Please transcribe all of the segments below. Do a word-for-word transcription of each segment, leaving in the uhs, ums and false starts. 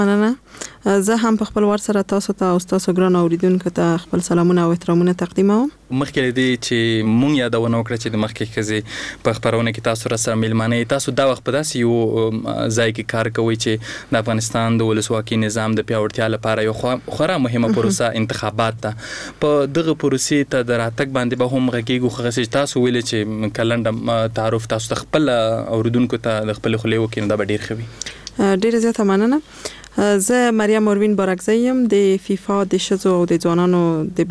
مننه. زه هم په خپل ور سره تاسو ته او تاسو ګران اوریدونکو ته خپل سلامونه او احترامونه تقدیموم. مخکې دې چې مونږ یادونه وکړه چې د مخکې ښځې په خپرونه کې تاسو سره میلمانه تاسو دا وخت په داسې یو ځای کې کار کوي چې د افغانستان د ولسواکي نظام د پیاوړتیا لپاره یو خورا مهمه پروسه انتخابات ده. په دغه پروسې ته د راتګ باندې به هم غږیږو، خو چې تاسو ویل چې کلنډ تعارف تاسو ته خپل اوریدونکو ته د خپل خولې وکړي نو دا به ډیر ښه وي. ډیره زیاته مننه. زه مریم مروین بارکزی یم د فیفا د ښځو او د ځوانانو د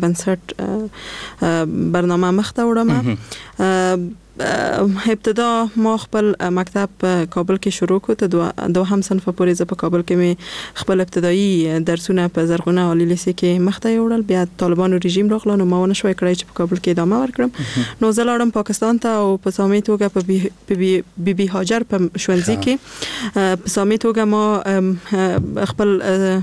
بنسټ برنامه مخ ته وړم. ابتدا ما خپل مکتب په کابل کې شروع کړ. ته دوهم صنف پورې زه په کابل کې مې خپل ابتدایي درسونه په زرغونه عالی لیسې کې مخ ته وړل. بیا طالبانو رژیم راغله نو ما ونه شوی کړای چې په کابل کې ادامه ورکړم. نو زه لاړم پاکستان ته او په سامي توګه په بی بی هاجر په ښوونځي کې په سامي توګه ما خپل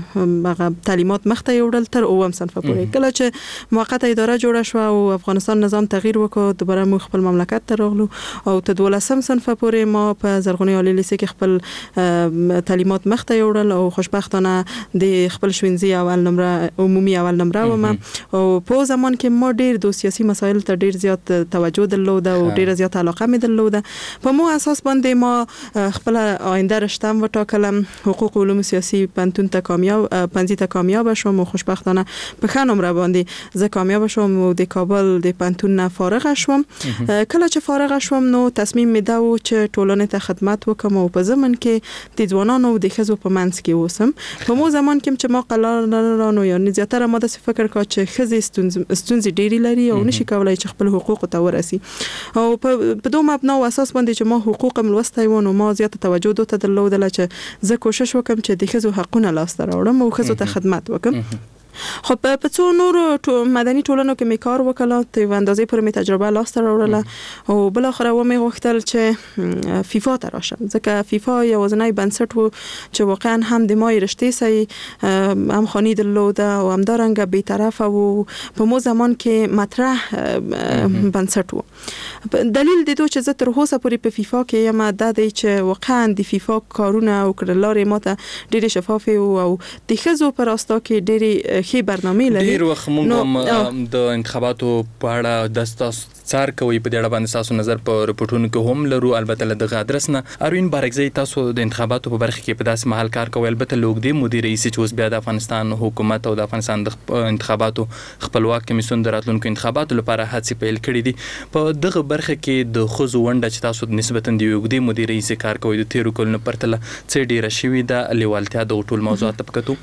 تعلیمات مخ ته وړل تر اووم صنف پورې. کله چې موقته اداره جوړه شو او افغانستان نظام تغییر وکړ، دوباره مو خپل مملکت ته راغلو او ته دولسم صنف پورې ما په زرغونی عالی لیسې کې خپل تعلیمات مخ ته وړل او خوشبختانه د خپل ښوونځي اول نمره عمومي اول نمره وم. او په زمان کې ما ډیر د سیاسي مسایل ته ډیر زیات توجه درلوده او ډیر زیات علاقه مې درلوده. په مو اساس باندې ما خپل آینده رشتم وټاکلم، حقوق علوم سیاسي پنتون ته کامیاب پنځه ته کامیاب شوم او خوشبختانه په ښه نمره باندې زه کامیاب شوم او د کابل د پنتون نه فارغ شوم. کله چې فارغ شوم نو تصمیم مې دا و چې ټولنې ته خدمت وکم او په زمن کې د ځوانانو او د ښځو په منځ کې اوسم. په مو زمان کې چې ما قلار لرانو یعنی زیاتره ما د فکر کا چې ښځې ستونزې ډېری لري او نشي کولای چې خپل حقوق ته ورسي. او په دوه مبنا او اساس باندې چې ما حقوق ملوستی و نو ما زیاته توجه دوته درلودله چې زه کوشش وکم چې د ښځو حقونه لاسته راوړم او ښځو ته خدمت وکم. خو په څو نورو مدني ټولنو کې مې کار وکړ، ته اندازې پر مې تجربه لاسته راوړله او بل اخر و مې غوښتل چې فیفا ته راشم، ځکه فیفا یوازینی بنسټ و چې واقعا هم د مای رشتې سي هم خاني درلوده او هم دارنګه بی‌طرفه و په مو زمان کې مطرح بنسټ و. دلیل د دوه چې زه تر اوسه پورې په فیفا کې یم دا دی چې واقعا د فیفا کارونه او کړنلارې ماته ډېرې شفافې او د ښځو په راستا کې ډېرې ښې برنامې لري. ډېر وخت موږ هم د انتخاباتو په اړه د ستاسو څار کوي په دې اړه باندې تاسو نظر په رپورټونو کې هم لرو. البته له دغه ادرس نه اروین بارکزی تاسو د انتخاباتو په برخه کې په داسې محل کار کوي. البته لوګدي مدیر رئیس چې اوس بیا د افغانستان حکومت او د افغانستان د انتخاباتو خپلواک کمیسیون د راتلونکو انتخاباتو لپاره هڅې پیل کړې دي. په دغه برخه کې د ښځو ونډه چې تاسو نسبتا د لوګدي مدیر رئیس کار کوي د تیرو کلونو پرتله څه ډیره شوې ده لیوالتیا د ټول موضوعات په کتو؟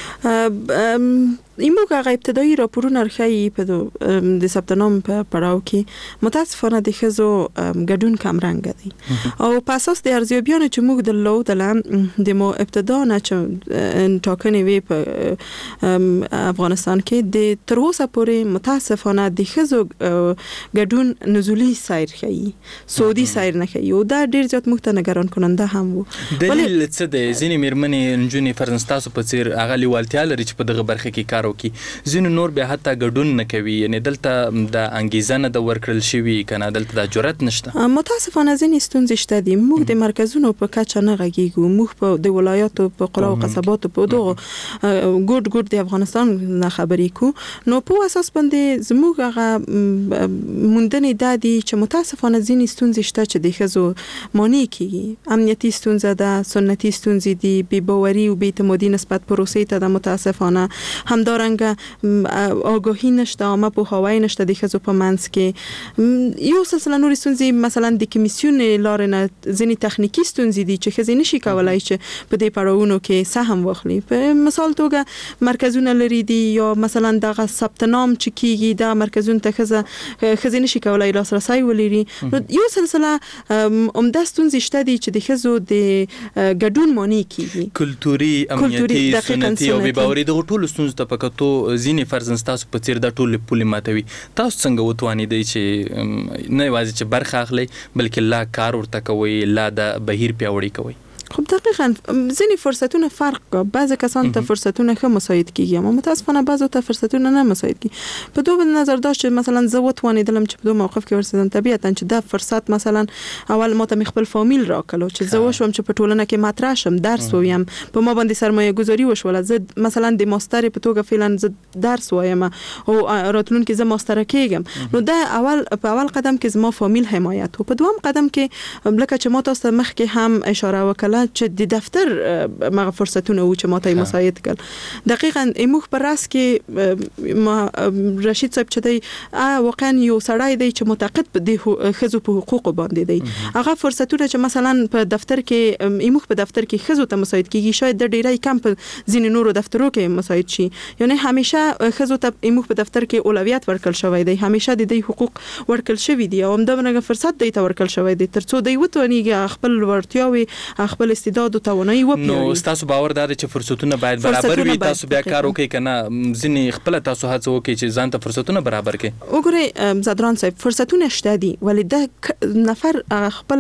این موقع ابتدایی راپورونه ارخی په د ثبت نام په پړاو کې متاسفانه د ښځو ګډون کم رنګ دی او په اساس د ارزیابیانو چې موږ درلودل د مو ابتدا نه چې ټاکنې وی په افغانستان کې د تر اوسه پورې متاسفانه د ښځو ګډون نزولی سیر کوي، سعودي سیر نه کوي او دا ډیر زیات موږ ته نگران کننده هم وو. دلیل څه دی؟ ځینې میرمنې نجونې فرض تاسو په څیر هغه لیوالتیا لري چې په دغه برخه کې کار وکړي، ځینې نور بیا حتی ګډون نه کوي، یعنی دلته د انګیزه نه د ورکړل شوي کنه دلته د جرأت نشته. متاسفانه ځینې ستونزې شته دي. موږ د مرکزونو په کچه نه غږیږو، موږ په د ولایاتو په قرا او قصباتو په دغه ګډ ګډ د افغانستان نه خبرې کو. نو په اساس باندې زموږ هغه موندنې د دي چې متاسفانه ځینې ستونزې شته چې د ښځو مانع کیږي. امنیتي ستونزه ده، سنتي ستونزې دي، بې باوري او بې اعتمادي نسبت پروسې ته د متاسفانه همدارنګه آگاهی نشته، عامه پوهاوی نشته د ښځو په منځ کې. یو سلسله نورې ستونزې مثلا د کمیسیون لارې نه ځینې تخنیکي ستونزې دي چې ښځې نشي کولای چې په دې پړاوونو کې سهم واخلي. په مثال توګه مرکزونه لري دي یا مثلا دغه ثبت نام چې کیږي دا مرکزونه ته ښځه ښځې نشي کولای لاسرسی ولري. یو سلسله عمده ستونزې شته دي چې د ښځو د ګډون مانع کیږي. کلتوري، امنیتي، سنتي او بې باوري د ټولو ستونزو ته په کتو ځینې فرضاً تاسو په څیر د ټولو پولې ماتوي. تاسو څنګه وتوانیدئ چې نه یوازې چې برخه اخلئ بلکې لا کار ورته کوئ، لا د بهیر پیاوړی کوئ؟ خب دقیقاً ځینې فرصتونه فرق کوي. بعضی کسان ته فرصتونه ښه مساعد کیږي اما متاسفانه بعضو ته فرصتونه نه مساعد کیږي. په دوه نظر داشت چې مثلا زه وتوانیدم چې په دوه موقف کې ورسېدم طبیعتاً چې دا فرصت مثلا اول ما ته خپل فامیل راکلو چې زه وشوم چې په ټولنه کې مطرح شم درس وایم په ما باندې سرمایه گذاری وشول. زه مثلا د ماستر په توګه فعلا زه درس وایم او راتلونکي زه ماستر کېږم. نو دا اول په اول قدم کې زما فامیل حمایت او په دوم قدم کې لکه چې ما تاسو مخکې هم اشاره وکړه چې د دفتر مغه فرصتونه و چې ماته مساعد کړ. دقیقاً ایموخ پر راس کې ما رشید صاحب چې دی واقعا یو سړی دی چې معتقد په د خزو په حقوق باندې دی. هغه فرصتونه چې مثلا په دفتر کې ایموخ په دفتر کې خزو ته مساعد کیږي شاید د ډیری کم په ځینې نورو دفترو کې مساعد شي. یعنی همیشه خزو ته ایموخ په دفتر کې اولویت ورکړل شوی دی. همیشه د دې حقوق ورکړل شوی دي او همدغه فرصت دی ته ورکړل شوی دی ترڅو دی وتونیږي خپل ورتیاوي خپل استعداد او توانایي وپیړي. نو تاسو باور دار چې فرصتونه باید برابر وي. تاسو بیا کار وکړئ کنه ځینې خپل تاسو هڅه وکړئ چې ځان ته فرصتونه برابر کړئ. وګورئ زادران صاحب فرصتونه شته دي ولې د نفر خپل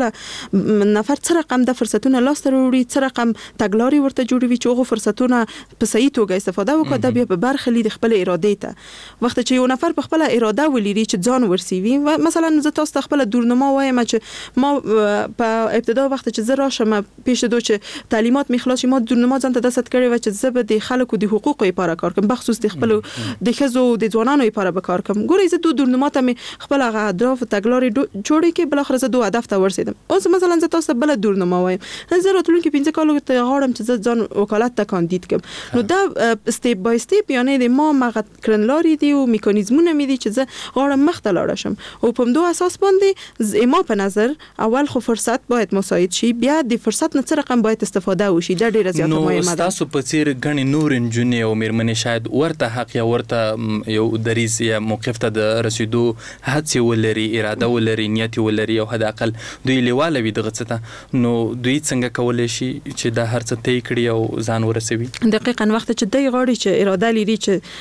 نفر څه رقم د فرصتونه لاس ته وروړي څه رقم تګلاري ورته جوړوي چې هغه فرصتونه په صحیح توګه استفاده وکړي د بیا په برخه لید خپل اراده ته. وخت چې یو نفر په خپل اراده ولري چې ځان ورسیوي مثلا زه تاسو خپل دورنما وایم چې ما په ابتدا وخت چې زه راشم پیش دو چې تعلیمات میخلاص ما دورنما ځان ته دست کړی و چې زه به د خلکو د حقوقو لپاره کار کوم بخصوص د خپل د خزو د ځوانانو لپاره به کار کوم. ګورئ زه دوه دورنما ته خپل هغه اهداف تګلاري جوړې کې بل اخر زه دوه هدف ته ورسېدم. اوس مثلا زه تاسو بل دورنما وایم زه راتلونکي پنځه کالو ته غواړم چې زه ځان وکالت ته کاندید کړم. نو دا سټیپ بای سټیپ یعنی د ما مغه کړنلاري دي او میکانیزمونه مې دي چې زه غواړم مخ ته لاړ شم او په دوه اساس باندې ما په نظر اول خو فرصت باید مساعد شي بیا د فرصت نه څه رقم باید استفاده وشي. دا ډیره زیاته مهمه ده. نو تاسو په څیر غني نور انجونی او میرمنې شاید ورته حق یا ورته یو دریز یا موقف ته د رسیدو هڅه ولري اراده ولري نیت ولري او حد اقل دوی لیواله وي دغه څه نو دوی څنګه کولای شي چې دا هر څه ته کړی او ځان ورسوي. دقیقاً وخت چې دوی غواړي چې اراده لري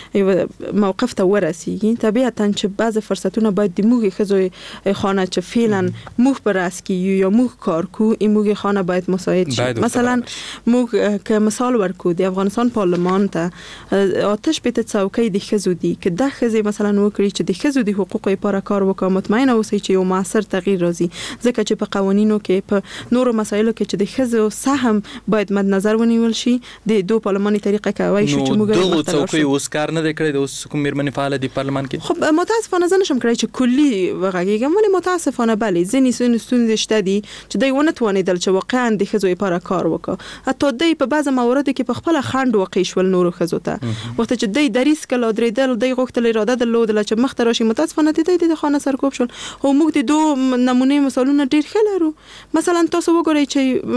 چې موقف ته ورسیږي طبيعتاً چې بعض فرصتونه باید د موږ خزوی خانه چې فعلا موږ پر راس کې یو موږ کار کو این موږ خانه باید مساعد شي. مثلا موږ که مثال ورکو د افغانستان پارلمان ته آتش پته څوکۍ د خزو دي که د خزې مثلا وکړي چې د خزو د حقوقو لپاره کار وکړي مطمئن اوسئ چې یو موثر تغییر راځي ځکه چې په قوانینو کې په نورو مسایلو کې چې د خزو سهم باید مد نظر ونیول شي د دوه پارلماني طریقه کوي شو چې موږ دغه څوکۍ اوس کار نه کړی د اوس کوم میرمنې فعال دي پارلمان کې. خب متاسفانه زه نشم کړی چې کلی وغږیږم ولی متاسفانه بله ځینې ستونزې شته دي چې دوی ونه توانیدل چې واقعا د خزو لپاره کار وکړي. حتی دوی په بعض مواردو کې په خپل خند وقې شول نورو خزو ته وخت چې دوی دریس کله درېدل دوی غوښتل اراده درلودل چې مخ ته راشي متاسفانه د دې د خانه سرکوب شول او موږ د دوه نمونه مثالونه ډیر ښه لرو. مثلا تاسو وګورئ چې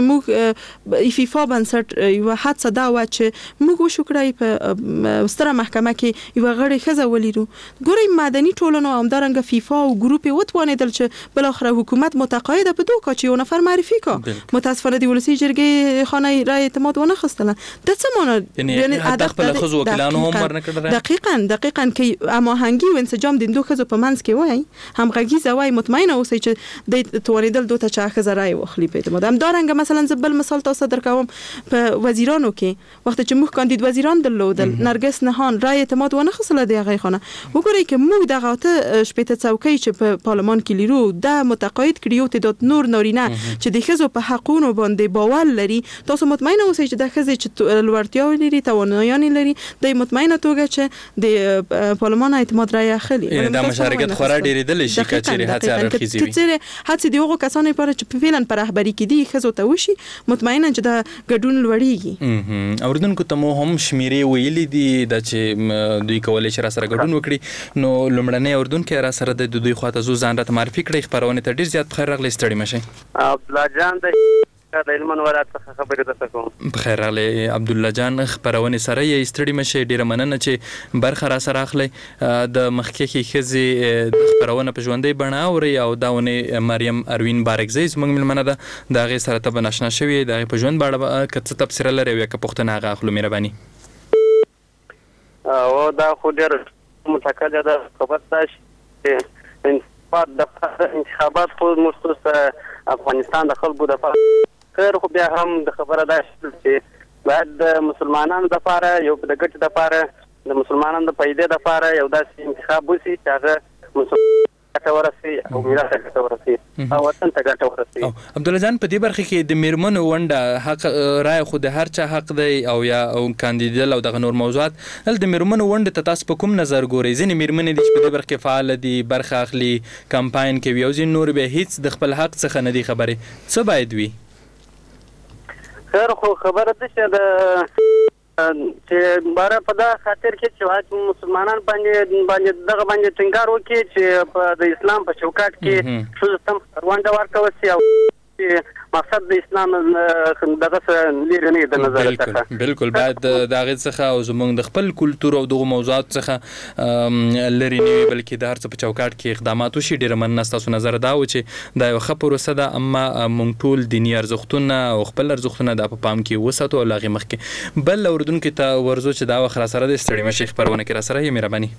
موږ فیفا بنسټ یو حادثه دا و چې موږ وشو کړی په ستره محکمه کې یو غړي خزه ولیدو. ګورئ مدني ټولنه او همدارنګه فیفا او ګروپ وتوانیدل چې بل اخر حکومت متقاعده په دوه کچ یو نفر معرفي کا متاسفانه د ولسی جرګې خانه رای اعتماد ونه خستله. د څه معنی یعنی هدف خپل خزو وکیلانو هم ورنه کړل. دقیقاً دقیقاً کې اما هنګي و انسجام د دوه خزو په منځ کې وای هم غږی زوای مطمئن اوسئ چې د توانیدل دوه ته خزه رای واخلي په اعتماد. هم دارنګ مثلا زبل مثال تاسو درکوم په وزیرانو کې وخت چې موږ کاندید وزیران درلودل نرګس نهان رای اعتماد ونه خستله د هغه خانه. وګورئ چې موږ دغه ته شپته څوکۍ چې په پارلمان کې لرو د متقاعد کړیو ته نور نارینه چې د خزو په حقونو باندې باور لري تاسو مطمئن اوسئ چې د خزې چې لوړتیا لري توانایي لري د مطمئنه توګه چې د پارلمان اعتماد رای اخلي. دا مشارکت خورا ډیرېدل شي کچېره هڅه راخیزي وي کچېره هڅه دی هغه کسانو لپاره چې فعلا پر رهبری کې دي خزو ته وشي مطمئنه چې دا ګډون لوړیږي. اوردونکو ته مو هم شمیرې ویلې دي د چې دوی کولای شي را سره ګډون وکړي نو لمړنۍ اوردونکو را سره د دوی خواته زو ځان را معرفي کړي خبرونه ته ډیر زیات بخیر راغلی ستړي مشه. عبد الله جان د دایمن ولایت څخه خبرې درته کوم. بخیر راغلی عبد الله جان خبرونه سره یې ستړي مشه ډیره مننه چې برخه را سره اخلي د مخکې خزي خبرونه په ژوندۍ بڼه اوري او داونه مریم اروین بارکزی زموږ ملمنه ده دا غي سره ته بناشنا شوی دا په ژوند باندې کڅ تفسیر لري وي که پښتنه غا خپل مهرباني او دا خو ډیر متکده ده خبر تاسو انتخابات د انتخابات خو مخصوص افغانستان د خلکو د خیر خو بیا هم د خبره دا چې باید د مسلمانانو دپاره یو د ګټې دپاره د مسلمانانو د پیدې دپاره یو داسې انتخاب وشي چې هغه مسلمان ګټه ورسي او ملت ته ګټه ورسي او وطن ته ګټه ورسي. عبدالله جان په دې برخه کې د میرمنو ونډه حق رای خو د هر چا حق دی او یا او کاندیدل او دغه نور موضوعات هل د میرمنو ونډه ته تاسو په کوم نظر ګورئ؟ ځینې میرمنې دي چې په دې برخه کې فعال دي برخه اخلي کمپاین کوي او ځینې نور به هیڅ د خپل حق څخه نه دي خبرې. څه باید وي؟ خیر خو خبره ده چې د چې باره په دا خاطر کې چې مسلمانان باندې باندې دغه باندې ټینګار وکړي چې په د اسلام په چوکاټ کې ښځو ته ونډه ورکول شي او مقصد د اسلام دغه څه لري نه د نظر څخه بالکل باید د هغه څخه او زموږ د خپل کلتور او دغه موضوعات څخه لري نه بلکې د هر څه په چوکاټ کې اقدامات وشي. ډیره مننه ستاسو نظر دا و چې دا یو ښه پروسه ده اما موږ ټول دیني ارزښتونه او خپل ارزښتونه د په پام کې وساتو او لاغي مخکې بل اوردونکو ته ورزو چې دا وخت را سره د ستړي مشي خبرونه کې را سره یې مهرباني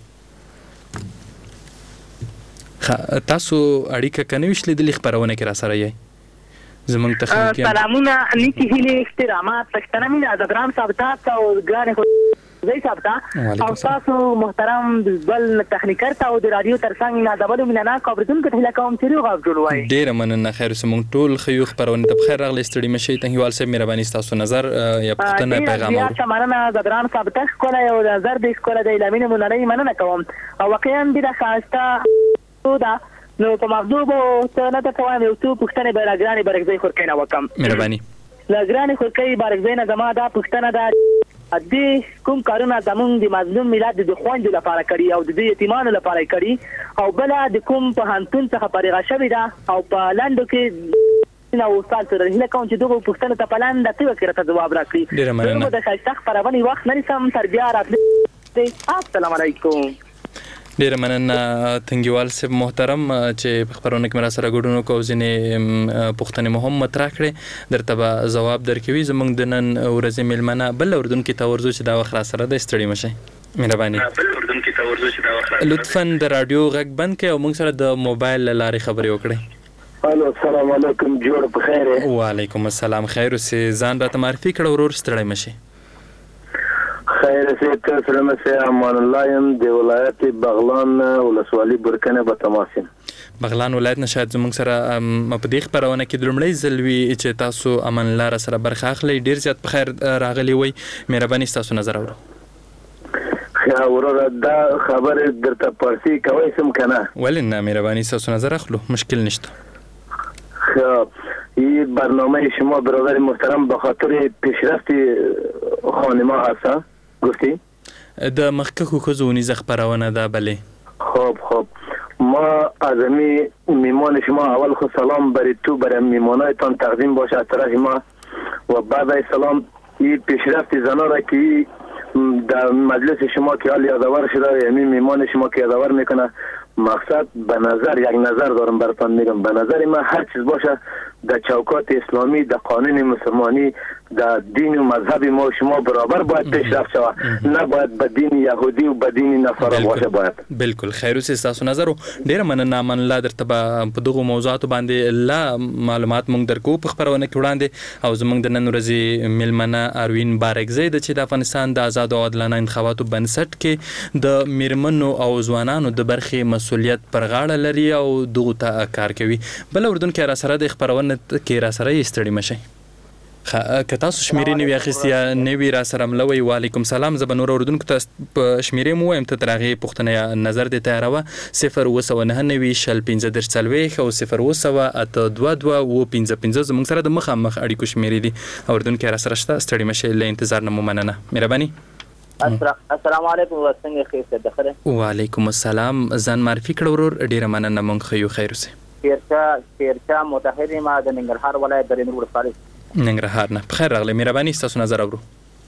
تاسو اړیکه کنه وشلې د خبرونه کې را سره یې زمونږ تخنیکی سلامونه نیکی هیله احترامات پښتنه مینه د ګرام ثابتات او ګران خو زي ثابته او تاسو محترم بل تخنیکر ته او د رادیو ترڅنګ نه د بل مینه کوبرتون کې هله کوم چې غوږ جوړوي. ډیر مننه خیر سمون ټول خيو خبرونه د بخیر راغلی ستړي مشي ته هیوال سه مهرباني تاسو نظر یا پښتنه پیغام او یا شمارنه د ګرام ثابته کوله او نظر د کوله د لامینه مونږ مننه کوم او واقعا د خاصه دا نو په مغضوب او ته نه تکوام یو څو پښتنه به راګراني برګزي خورکینه وکم مهرباني لاګراني خورکې برګزي نه زما دا پښتنه دا دې کوم کارونه زمونږ د مظلوم ملت د خوندې لپاره کړی او د یتیمانو لپاره کړی او بل د کوم په هانتون څخه پرېغه شوی دا او په لاندو کې نو استاد سره هله کوم چې دغه پښتنه ته پلان د تی وکړه ته جواب راکړي. ډیر مننه د خاصه خبرونه وخت نه سم تربیه راتلی. السلام علیکم. ډیر مننه تنګیوال صاحب محترم چې په خبرونه کې مرا سره ګډون کوو ځینې پښتنې مهم مطرح کړې درته به جواب درکوي. زمونږ د نن ورځې میلمنه بل اردوونکي ته ورځو چې دا وخت را سره د ستړي مشي مهرباني بل اردوونکي ته ورځو چې دا وخت لطفا د رادیو غږ بند کړئ او موږ سره د موبایل لارې خبرې وکړئ. الو السلام علیکم جوړ په خیر. وعلیکم السلام خیر اوسې ځان راته معرفي کړه ورور ستړي مشي. خیر سه تاسو سره امان الله يم د ولایت بغلان ولسوالي برکنه به تماسین بغلان ولایت نشاد زموږ سره په دې خبرونه کې درمړی زلوي چې تاسو امان الله را سره برخه اخلي ډیر زیات په خیر راغلی وي مهرباني تاسو نظر اورو. خیا ورور دا خبر درته پارسي کوي سم کنه ولنه مهرباني تاسو نظر اخلو مشکل نشته. خب این برنامه شما برادر محترم به خاطر پیشرفت خانما هست گفتی؟ د مخکخو خزونی زخ پرونه ده بله. خب خب ما از امی میمان شما اول خود سلام برای تو برای میمانایتان تقدیم باشه از طرف ما و بعد از سلام این پیشرفت زنا را که در مجلس شما که حال یادآور شده یعنی میمان شما که یادآور میکنه مقصد به نظر یک نظر دارم براتون میگم به نظر من هر چیز باشه در چوکات اسلامی در قانون مسلمانی در دین و مذهب ما و شما برابر باید پیشرفت شود نه باید به دین یهودی و به دین نصارا باشه باید. بالکل خیر اوسې تاسو نظر ډیر مننه من الله درته په دغه موضوعات باندې لا معلومات مونږ درکو په خبرونه کې وړاندې او زمونږ د نن ورځې میلمنه اروین بارکزی د چې د افغانستان د آزاد او عادلانه انتخاباتو بنسټ کې د میرمنو او ځوانانو د برخې مسؤلیت پر غاړه لري او دغه ته کار کوي. بل اردن کې را سره د خبرونه کې را سره یې ستړي مشي. که تاسو شمیرې نوی اخیستې یا نوی را سره ملوئ وعلیکم سلام زه به نور اردونکو ته په شمیرې مو وایم ته تر هغې پوښتنه نظر دې تیاروه صفر اوه سوه نهه نوي شل پنځه دېرش څلوېښت او صفر اوه سوه اته دوه دوه اوه پنځه پنځه زموږ سره د مخامخ اړیکو شمیرې دي اردونکي را سره شته ستړي مشئ له انتظار نه مو مننه مهرباني. السلام علیکم څنګه ښه د خره وعلیکم السلام ځان معرفي کړه ورور ډیره مننه مونږ ښه یو خیر اوسې. تیرچا تیرچا متحد ما د ننګرهار ولایت د رینور ولسوالۍ ننګرهار نه بخیر راغلی مهرباني تاسو نظر اورو.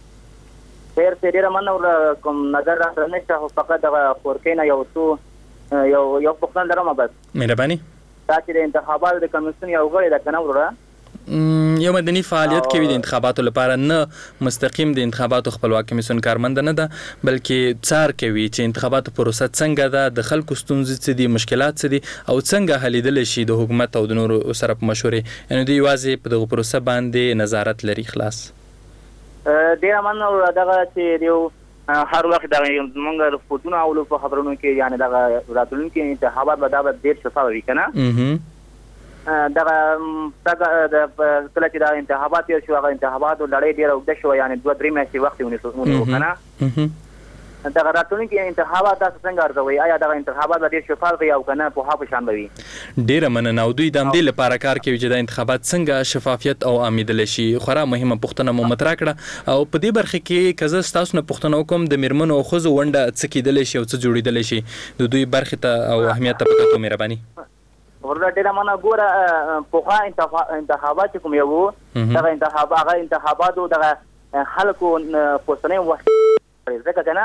خیر ته ډیره مننه کوم نظر را نشته خو فقط د خورکینه یو څو یو یو پوښتنه لرم بس مهرباني دا چې د انتخاباتو د کمیسیون یو غړی د کنه وروره یو مدني فعالیت کوي د انتخاباتو لپاره، نه مستقیم د انتخاباتو خپلواک کمیسیون کارمند نه ده، بلکې څار کوي چې انتخاباتو پروسه څنګه ده، د خلکو ستونزې څه دي، مشکلات څه دي او څنګه حلیدل شي د حکومت او د نورو سره په مشورې. یعنې دوی یوازې په دغه پروسه باندې نظارت لري. خلاص ډېره مننه. دغه چې یو هر وخت دغه موږ رپورټونه اولو په خبرونو کې، یعنی دغه راتلونکي انتخابات به دا به ډېر شفاف وي که نه. دغه کله چې دا انتخابات تېر شو، هغه انتخاباتو لړۍ ډېره اوږده شوه، یعنې دوه درې میاشتې وخت یې ونیو که نه. دغه راتلونکي انتخابات تاسو څنګه ارزوئ؟ آیا دغه انتخابات به ډېر شفاف وي او که نه پوها په شان به وي؟ ډېره مننه. او دوی د همدې لپاره کار کوي چې دا انتخابات څنګه شفافیت او عامېدلی شي. خورا مهمه پوښتنه مو مطرح کړه او په دې برخه کې که زه ستاسو نه پوښتنه وکړم د میرمنو او ښځو ونډه څه کېدلی شي او څه جوړېدلی شي د دوی برخې ته او اهمیت ته په کتو مهرباني. ورته ډېره مننه. ګوره پخوا انتخابات چې کوم یو وو، دغه انتخاب هغه انتخاباتو دغه خلکو پوښتنې وخت ځکه که نه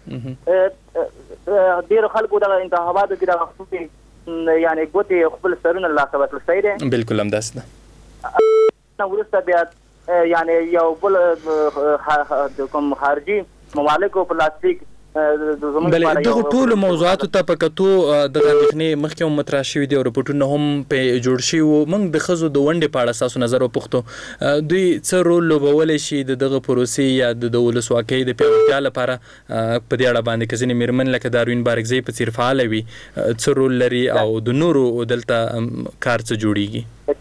ډېرو خلکو دغه انتخاباتو کې دغه خپلې یعنې ګوتې خپل سرونه له لاسه ورکړل صحیح دی؟ بلکل همداسې ده. وروسته بیا یعنې یو بل کوم خارجي ممالکو پلاستیک بله دغه ټولو موضوعاتو ته په کتو دغه اندېښنې مخکې هم مطرح شوي دي او رپورټونه هم پرې جوړ شوي وو. موږ د ښځو د ونډې په اړه ستاسو نظر وپوښتو. دوی څه رول لوبولی شي د دغه پروسې یا د ولسواکۍ د پیاوړتیا لپاره په دې اړه باندې؟ که ځینې مېرمن لکه د اروین بارکزۍ په څېر فعاله وي څه رول لري او د نورو دلته کار څه جوړیږي؟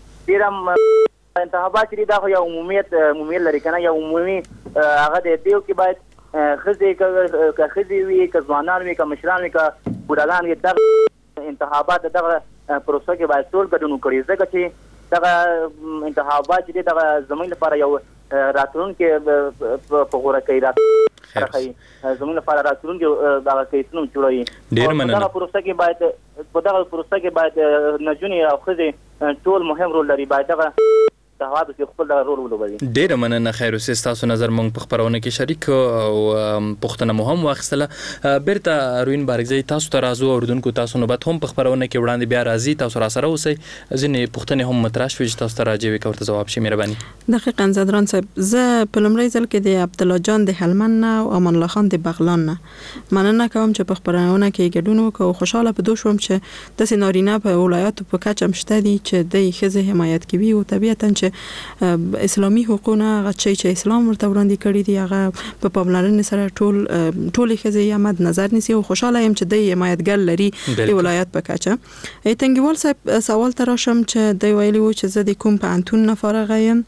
ډېره انتخابات چې دي دا خو یو عمومیت عمومیت لري که نه، یو عمومي هغه دی. دیو کې باید ښځې که ښځې وي، که ځوانان وي، که مشران وي، که بوډاګان وي، دغه انتخابات دغه پروسه کې باید ټول ګډون وکړي، ځکه چې دغه انتخابات چې دي دغه زموږ لپاره یو راتلونکی په غوره کوي، راتلونکی زموږ لپاره راتلونکی دغه کیسونه جوړوي. ډېر مننه. دغه پروسه کې باید په دغه پروسه کې باید نجونې او ښځې ټول مهم رول لري، باید دغه انتخاباتو کې خپل دغه رول ولوبوي. ډېره مننه. خیر اوسې ستاسو نظر موږ په خپرونه کې شریک او پوښتنه مو هم واخیستله. بیرته اروین بارکزۍ تاسو ته راځو. اورېدونکو تاسو نوبت هم په خپرونه کې وړاندې بیا راځي، تاسو راسره اوسئ. ځینې پوښتنې هم مطرح شوې چې تاسو ته راجع وي که ورته ځواب شي مهرباني. دقیقاً زدران صاحب، زه په لومړي ځل کې د عبدالله جان د هلمند نه او امان الله خان د بغلان نه مننه کوم چې په خپرونه کې ګډون وکړو او خوشحاله په دو شوم چې داسې نارینه په ولایاتو په کچه هم شته دي چې د ښځې حمایت کوي او طبیعتاً چې اسلامي حقوقونه هغه چې اسلام ورته وړاندې کړي دي هغه په پاملرنې سره ټول ټولې ښځې یې مد نظر نیسي او خوشحاله یم چې د حمایتګر لري د ولایت په کچه. تنګیوال صاحب سوال ته راشم چې د ویلي وو چې زه د کوم پوهنتون نه فارغه یم.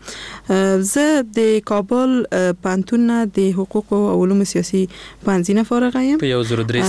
زه د کابل پوهنتون نه د حقوق او علوم سیاسي پوهنځي نه فارغه یم په یو زر درې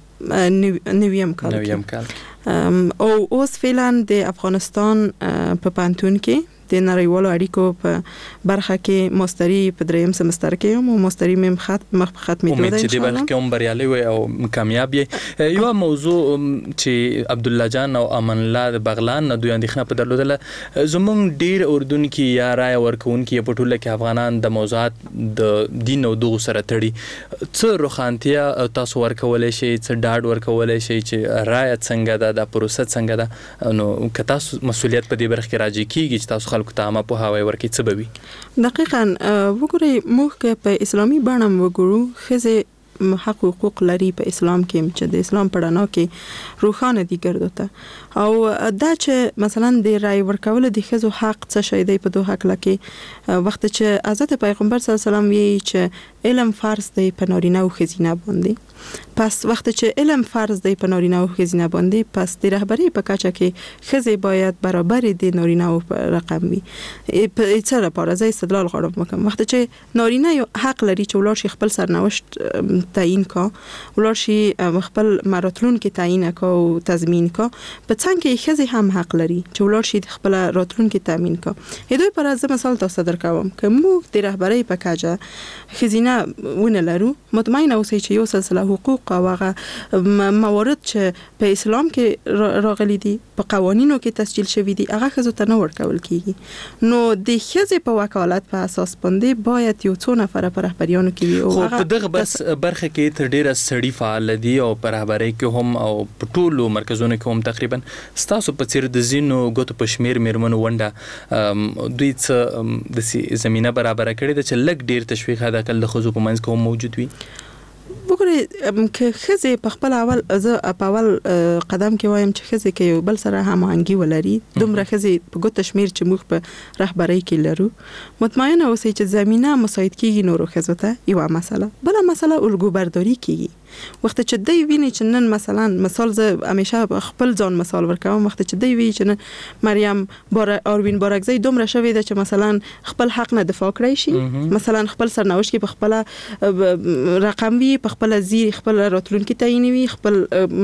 سوه نویم کال نویم کال او اوس فعلا د افغانستان په پوهنتون کې د نړیوالو اړیکو په برخه کې ماستري په دریم سمستر کې یم او ماستري مې مخ په ختمېدو ده. امید چې دې برخه کې هم بریالي وي او کامیاب یې. یوه موضوع چې عبدالله جان او امان الله د بغلان نه دوی اندېښنه په درلودله، زموږ ډېر اردوونکي یا رایه ورکوونکي په ټوله کې افغانان د موضوعات د دین او دغو سره تړي. څه روښانتیا تاسو ورکولی شئ، څه ډاډ ورکولی شئ چې رایه څنګه ده، دا پروسه څنګه ده؟ نو که تاسو مسؤلیت په دې برخه کې راجع کیږي چې تاسو خلکو ته عامه پوهاوی ورکړي څه به وي؟ دقیقاً وګورئ، موږ په اسلامي بڼه وګورو، ښځې حق حقوق لري په اسلام کې چې د اسلام په رڼا کې روښانه دي ګردو ته. او دا چې مثلا د رای ورکولو د ښځو حق څه شی دی په دوه حق لکه وخت چې حضرت پیغمبر صلی الله علیه وسلم وی چې علم فرض دی په نارینه او ښځینه باندې، پس وخت چې علم فرض دی په نارینه او ښځینه باندې، پس د رهبرۍ په کچه کې ښځې باید برابر د نارینه او رقم وي. په څه لپاره زه استدلال غواړم وکړم؟ وخت چې نارینه یو حق لري چې ولاړ شي خپل سرنوشت تعیین کا، ولاړ شي خپل راتلونکي تعیین کا او تضمین کا، په څنګه کې ښځې هم حق لري چې ولاړ شي خپل راتلونکي تضمین کا. هدوی پر از مثال تاسو درکوم که موږ د رهبرۍ په کچه ښځینه زمينه ونه لرو مطمئن اوسئ چې یو سلسله حقوق او هغه موارد چې په اسلام کې راغلي دي په قوانینو کې تسجیل شوی دي هغه ښځو ته نه ورکول کیږي. نو د ښځې په وکالت په اساس باندې باید یو څو نفره په رهبریانو کې وي. خو په دغه بس برخه کې تر ډیره سړي فعال دي او په رهبرۍ کې هم او په ټولو مرکزونو کې هم تقریبا ستاسو په څیر د زینو ګوتو په شمیر میرمنو ونډه دوی څه د زمينه برابر کړي د چې لګ ډیر تشویق هدا کل د خزو په منځ کې هم موجود وي. وګورئ که ښځې په خپل اول زه په اول قدم کې وایم چې ښځې کې یو بل سره هماهنګي ولري دومره ښځې په ګوته شمیر چې موږ په رهبرۍ کې لرو مطمئنه اوسئ چې زمينه مساعد کیږي نورو ښځو ته یو مسله. بله مسله الګو برداری کیږي. وخت چې دی ویني چې نن مثلا مثال زه همیشه خپل ځان مثال ورکوم وخت چې دی وی چې نن مریم بار اروین بارکزی دومره شوې ده چې مثلا خپل حق نه دفاع کړی شي مثلا خپل سرنوشت کې په خپل رقم وی په خپل زیر خپل راتلونکي تعین وی خپل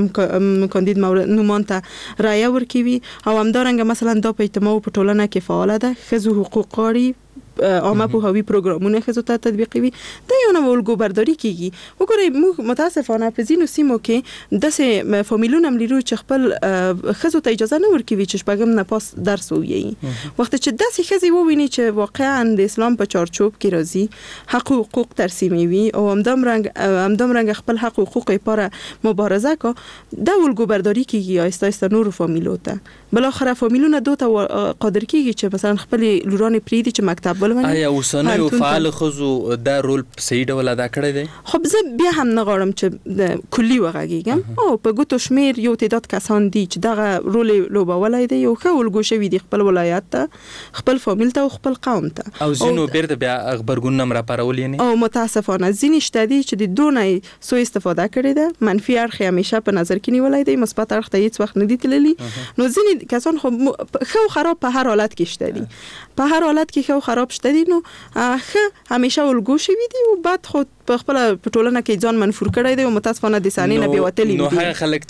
کاندید نومان ته رایه ورکوي او همدارنګه مثلا دا په اجتماع په ټولنه کې فعال ده ښځو حقوق غواړي عامه پوهاوی پروګرامونه ښځو ته تطبیقوي دا یو نه الګو برداری کیږي. وګورئ موږ متاسفانه په ځینو سیمو کې داسې فامیلونه هم لرو چې خپل ښځو ته اجازه نه ورکوي چې شپږم نه پاس درس ووایي. وخت چې داسې ښځې وویني چې واقعا د اسلام په چارچوب کې راځي حق او حقوق ترسیموي او همدامرنګ همدامرنګ خپل حق او حقوق لپاره مبارزه کو دا الګو برداری کیږي آیسته آیسته نور فامیلو ته بلاخره فامیلونه دوته قادر کیږي چې مثلا خپل لورانې پریدي چې مکتب آیا اوسنیو فعال خزو دا رول په صحیح ډول ادا کړی دی؟ خب زه بیا هم نه غواړم چې کلی وغږیږم او په ګوتو شمیر یو تعداد کسان دي چې دغه رول لوبولی دی یو ښه الګو شوي دي خپل ولایت ته خپل فامیل ته او خپل قوم ته او ځینو بیرته بیا غبرګون هم راپارول یې او متاسفانه ځینې شته دي چې د دونه سوء استفاده کړې ده منفي اړخ یې همیشه په نظر کې نیولی دی مثبت اړخ ته هیڅ وخت نه دي تللي. نو ځینې کسان خو ښه او خراب په هر حالت کې شته دي په هر حالت کې ښه او خراب شته دي. نو ښه همیشه الګو شوي دي او بعد خو په خپل په ټولنه کې ځان منفور کړی دی او متاسفانه د ثاني نه بیوتلی دي. نو هغه خلک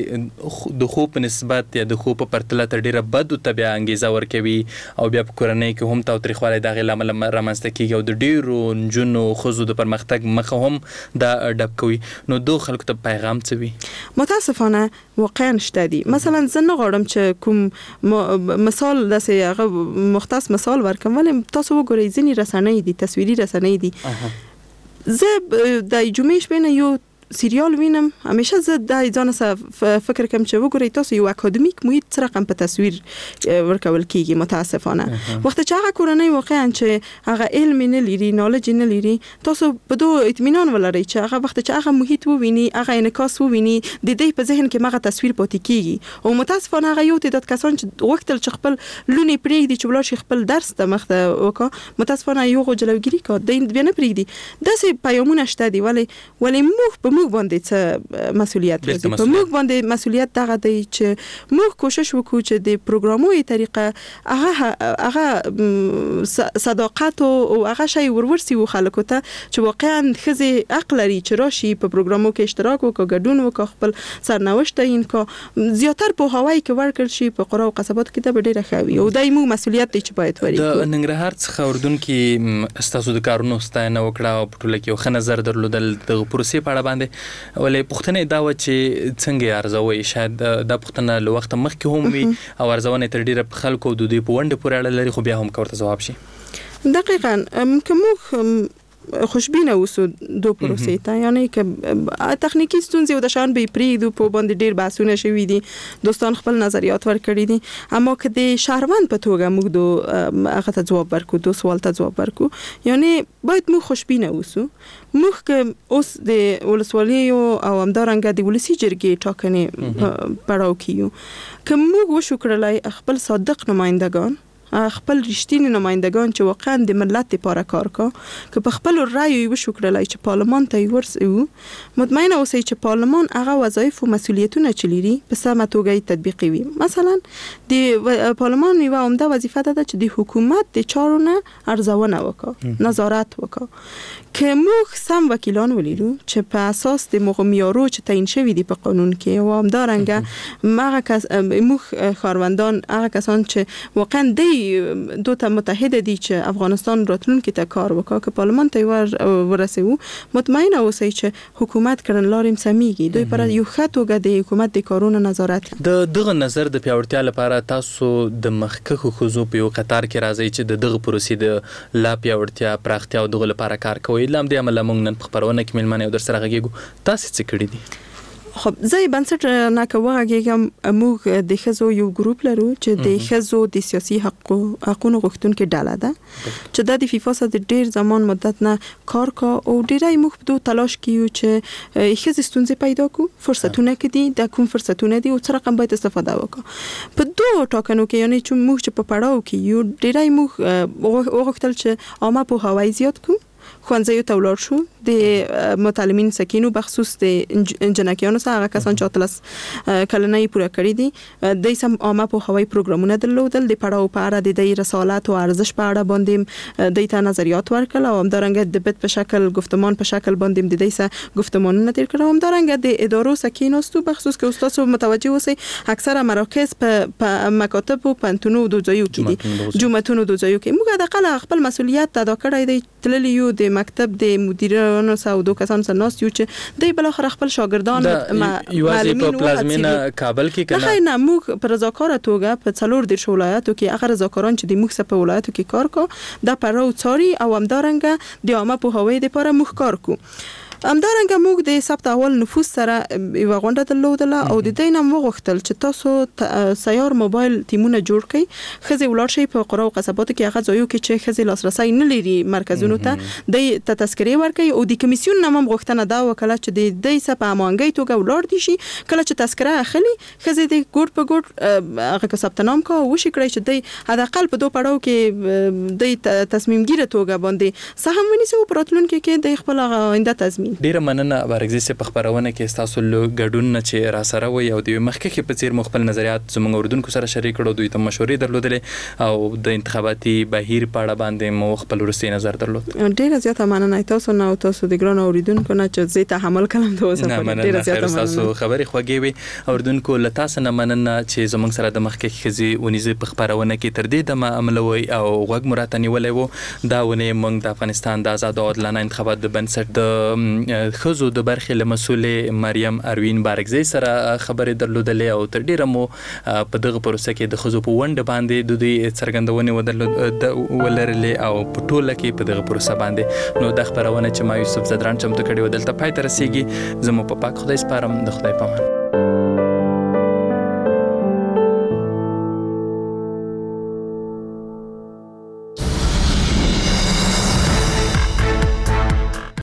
چې د خو په نسبت یا د خو په پرتله تر ډیره بد او بیا انګیزه ورکوي او بیا په کورنۍ کې هم تاوتریخوالی د هغې له امله رامنځته کېږي او د ډیرو نجونو ښځو د پرمختګ مخه هم دا ډب کوي. نو دو خلکو ته پیغام څه وي؟ متاسفانه واقعا شته دي. مثلا زه نه غواړم چې کوم مثال داسې هغه مختص مثال ورکم ولې تاسو وګورئ ځینې رسنۍ دي تصویري رسنۍ دي. زه د جمعې شپې نه یو سریال وینم همیشه زه د ځان سره فکر کوم چې وګورئ تاسو یو اکادمیک محیط څه رقم په تصویر ورکول کیږي متاسفانه وخت چې هغه کورنۍ واقعا چې هغه علم نه لري نالج نه لري تاسو په دوه اطمینان ولرئ چې هغه وخت چې هغه محیط وویني هغه انعکاس وویني د دې په ذهن کې مغه تصویر پاتې کیږي او متاسفانه هغه یو تعداد کسان چې وختل چې خپل لونی پرېږدي چې بل شي خپل درس ته مخته وکړه متاسفانه یو جلوګیری کا د بیا نه پرېږدي داسې پیغامونه شته دي ولی ولی موږ په موږ باندې څه مسؤلیت لري په موږ باندې مسؤلیت دغه دی چې موږ کوشش وکړو چې د پروګراموي طریقه هغه هغه صداقت او هغه شی ورورسي و خلکو ته چې واقعا خزه عقل لري چې راشي په پروګرامو کې اشتراک وکړي ګډون وکړي خپل سرنوشت تعیین کړي زیاتره په هوای کې ورکړ شي په قرا او قصبات کې د ډیره خوي او دایمو مسؤلیت دی چې باید وري د ننګرهار څخه اردن کې استاسو د کارونو ستاینه وکړه او په ټوله کې خو نظر درلودل د پروسې په اړه باندې ولې پښتنې دا و چې څنګه ارزوي شاید دا پښتنه له وخت مخکې هم وي او ارزونه تر ډیره خلکو د دوی په ونډه پورې اړه لري خو بیا هم کوته جواب شي دقیقاً کوم خوشبینه اوسو دو پروسې ته یعنی که تخنیکی ستونزې او د شان به پریدو په باندې ډیر بحثونه شوي دي دوستان خپل نظریات ورکړي دي اما که د شهروند په توګه موږ دو هغه ته جواب ورکو دو سوال ته جواب ورکو یعنی باید موږ خوشبینه اوسو موږ که اوس د ولسوالۍ او همدارنګه د ولسی جرګې ټاکنې پړاو کیو که موږ وشو کړلای خپل صادق نمائندگان خپل رښتینی نمائندگان چې واقعا د ملت لپاره کار کا که په خپل رأی یو شو کړلای چې پارلمان ته ورسېو مطمئنه اوسئ چې پارلمان هغه وظایف او مسؤلیتونه چې لري په سمه توګه تطبیقي وي مثلا د پارلمان یو عمده وظیفه ده چې د حکومت د چارو نه ارزونه وکړي نظارت وکړي که موږ سم وکیلان ولرو چې په اساس د معیارو چې تعیین شوي دي په قانون کې او همدارنګه هغه کس موږ خاروندان هغه کسان چې واقعا د دوی دوه ته متحد دي چې افغانستان راتلونکي ته کار وکړي که پارلمان ته ورسېو مطمئن اوسئ چې حکومت کړنلارې سميږي دوی پر یو ښه توګه د حکومت د کارونو نظارت د دغه نظر د پیاوړتیا لپاره تاسو د مخکخو خزو په یو قطار کې راځي چې د دغه پروسې د لا پیاوړتیا پراختیا او دغه لپاره کار کوي لام د عمل موږ نن په خبرونه کې ملمنه او در سره غږیږو تاسو څه کړی دي خب زه بنسټ نه کوم موږ د خزو یو ګروپ لرو چې د خزو د سیاسي حقوقو حقوقو غوښتونکو ډله ده چې د فیفا سره د ډیر زمان مدت نه کار کا او ډیرای موږ په تلاش کیو چې خزې ستونزې پیدا کو فرصتونه کړي د کوم فرصتونه دي او څه رقم باید استفاده وکړو په دوه ټاکنو کې یعنی چې موږ چې په پړاو کې یو ډیرای موږ وغوښتل چې عامه په هوای زیات کو خوانځي ته ولاړ شو د متعلمین سکینو بخصوص د جنکیانو سره هغه کسان چې اتلس کلنۍ پوره کړی دي د سم عامه په هوای پروګرامونه درلودل د پړاو په اړه د دې رسالات او ارزش په اړه باندې د ته نظریات ورکړل او همدارنګه د بت په شکل گفتمان په شکل باندې د دې سره گفتمانونه تیر کړو همدارنګه د ادارو سکینوستو بخصوص کې استادو متوجه اوسئ اکثره مراکز په مکاتب او پنتونو د ځایو کې دي جمعتونو د ځایو کې موږ د خپل خپل مسولیت ادا کړی دی تللی یو د مکتب د مدیرانو سره دوه کسان سره ناس یو چې د بل اخر خپل شاګردان معلمین په پلازمینه کابل کې کنه نه موږ پر رضاکار توګه په څلور د ولایتو کې هغه رضاکاران چې د موږ سره په ولایتو کې کار کو د پرو څاري او همدارنګه د عامه په هوای د لپاره موږ کار کو همدارنګه موږ د ثبت اول نفوس سره یو غونډه درلودله او د دې نام وغوښتل چې تاسو سیار موبایل ټیمونه جوړ کړئ خزي ولاړ شي په قرى او قصباتو کې هغه ځایو کې چې خزي لاسرسي نه لري مرکزونو ته د تذکرې ورکړي او د کمیسیون نام غوښتنه دا وکړه چې د دې سپه امانګي توګه ولاړ دي شي کله چې تذکره اخلي خزي د ګډ په ګډ هغه ثبت نام کا او شي کړی چې د حداقل په دوه پړاو کې د تصمیم ګیره توګه باندې سهم ونیسي او پراتلونکو کې د خپل آینده تضمین ډیره مننه بارګزي سه په خبرونه کې تاسو له ګډون نه چې را سره وي او د مخکې په څیر مخبل نظریات زموږ اردوونکو سره شریک کړو دوی ته مشورې درلودلې او د انتخاباتي بهیر په اړه باندې مو خپل ورسي نظر درلود ډیره زیاته مننه تاسو نه او تاسو د ګران اوریدونکو نه چې زه تحمل کلم ته اوسه ډیره زیاته مننه تاسو خبرې خوږی وي اوریدونکو له تاسو نه مننه چې زموږ سره د مخکې خزي ونیزه په خبرونه کې تر دې د عملوي او غوږ مراتنی ولې وو دا ونه موږ د افغانستان د آزاد او عادلانه انتخابات د بنسټ د خزو د برخې له مسولې مریم اروین بارګزی سره خبرې درلودلې او تر ډیره مو په دغه پروسه کې د خزو په وند باندې د دوی څرګندونه ولرلې او په ټوله کې په دغه پروسه باندې نو د خبرونه چې ما یوسف زدران چمتو کړي ودلته پای تر رسیدي زمو په پاک خدای سپارم د خدای پامان